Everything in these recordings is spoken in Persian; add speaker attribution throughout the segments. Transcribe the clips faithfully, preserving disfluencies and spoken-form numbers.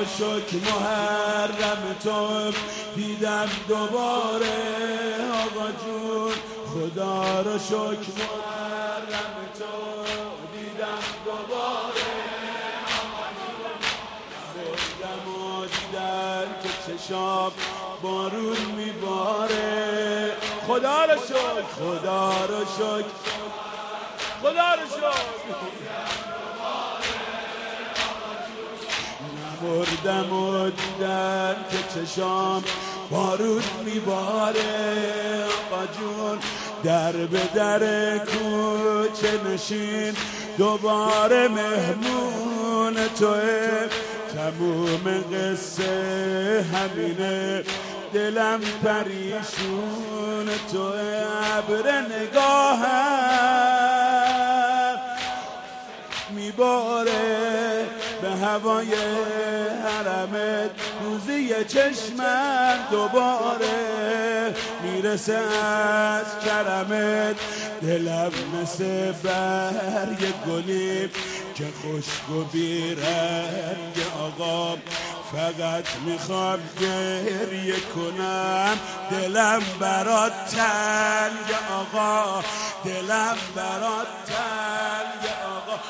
Speaker 1: شکر محرم تو دیدم دوباره آقا جون، خدا رو شکر محرم تو دیدم دوباره آقا جون. نبردم و دیدم که چشام بارون میباره، خدا رو شکر خدا رو شکر خدا رو شکر. نبردم و دیدم که چشام بارون میباره آقا جون، در به در کوچه نشین دوباره مهمون توه، تموم قصه همینه دلم پریشون توه. ابر نگاهم میباره به هوای حرمت، روزی چشمم دوباره میرسه از کرمت. دلم مثل برگ گلی که خشک و بیرنگ آقا، فقط میخوام گریه کنم، دلم برات تنگ آقا، دلم برات تنگ آقا.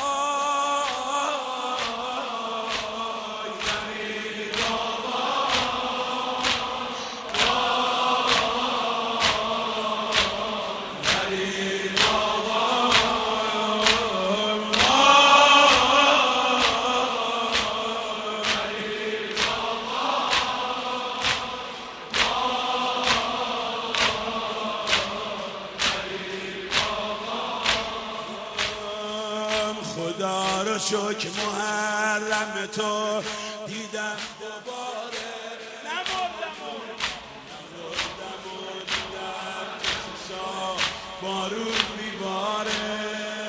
Speaker 1: خدا رو شکر محرم تو دیدم دوباره، نبردم و نبردم و دیدم چشام بارون میباره.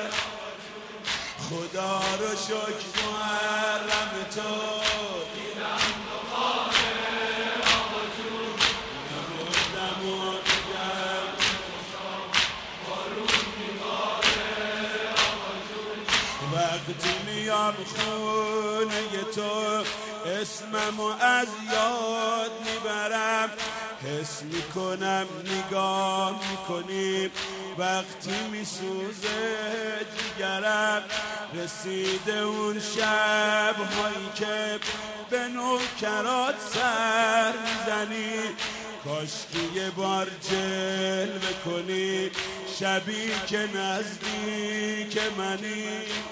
Speaker 1: خدا رو شکر محرم تو دیدم دوباره آقا جون، نبردم و دیدم چشام بارون میباره آقا جون. وقتی میام خونه تو اسممو از یاد میبرم، حس میکنم نگاه میکنی، وقتی میسوزه جگرم، رسیده اون شب هایی که به نوکرات سر میزنی، کاشکی یه بار جلوه کنی، شبی که نزدیک منی.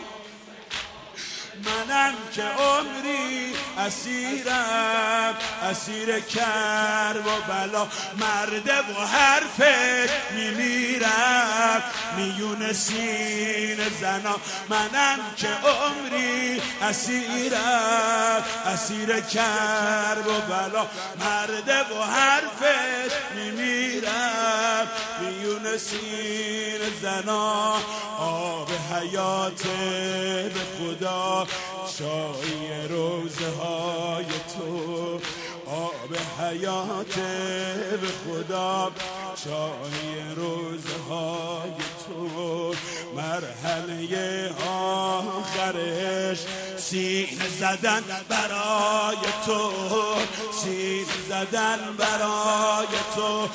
Speaker 1: منم که عمری اسیرم، اسیر کرب و بلا، مرده و حرفش میمیرم میون سین زنا. منم که عمری اسیرم، اسیر کرب و بلا، مرده و حرفش میمیرم میون سین زنا. آب حیات به خدا شای روزه های تو، آب حیات به خدا شای روزه های تو. مرحله آخرش سینه زدن برای تو، سینه زدن برای تو.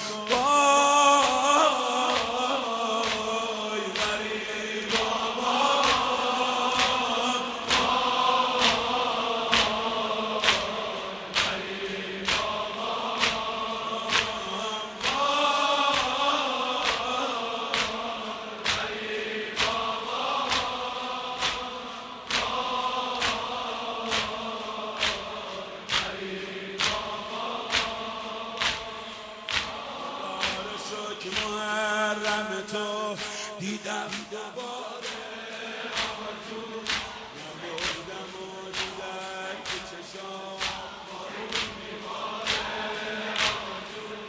Speaker 1: محرم تو دیدم دوباره آقا جون، نبردم و دیدم که چشام بارون میباره آقا جون.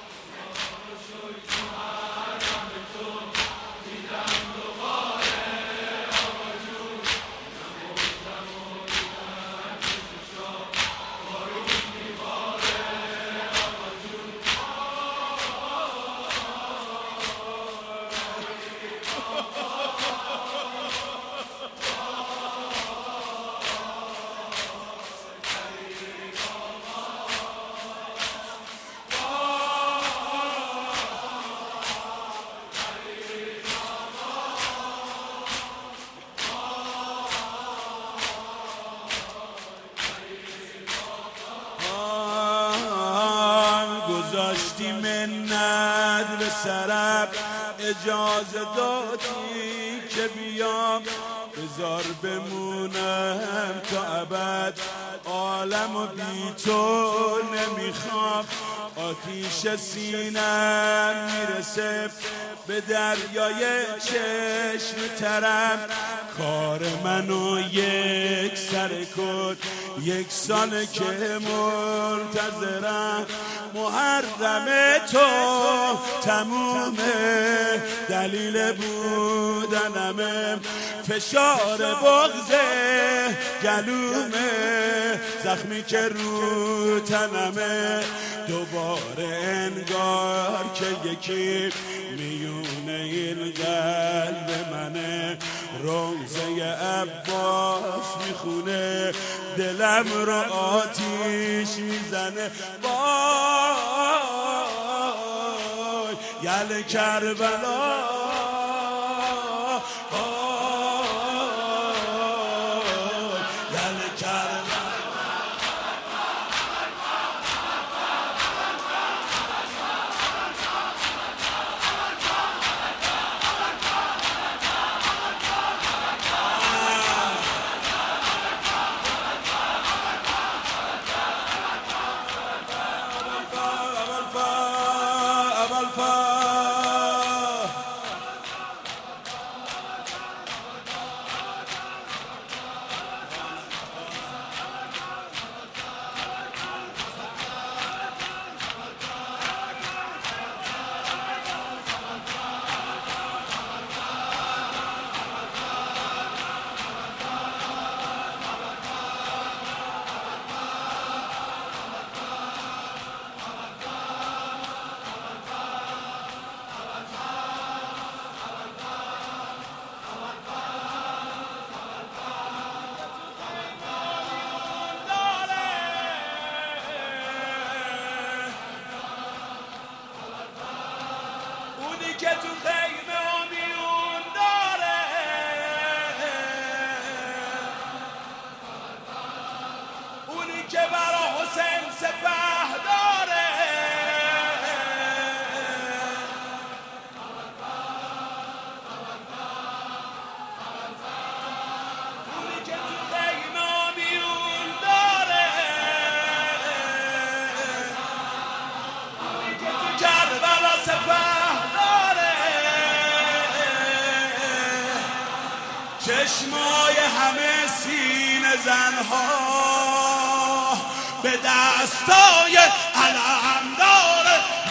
Speaker 1: محرم تو دیدم دوباره آقا جون، نبردم و دیدم که چشام بارون میباره آقا جون. Oh,
Speaker 2: گذاشتی منت به سرم، اجازه دادی که بیام، بذار بمونم تا ابد، عالم و بی تو نمیخوام. آتیش سینم میرسه به دریای چشم ترم، کار منو یک سر کن، یک ساله که منتظرم. محرم تو تمومه، دلیل بودنمه، فشار بغض گلومه، زخمی که رو تنمه. دوباره انگار که یکی میونه این قلب منه، روزه عباس میخونه، دلم رو آتیش میزنه. وای یل کربلا، که تو خیمه میون داره، اونی که برا حسین سپه داره، اونی که تو خیمه میون داره، اونی که تو کربلا سپه، چشمای همه سینه زنها به دستای علم داره.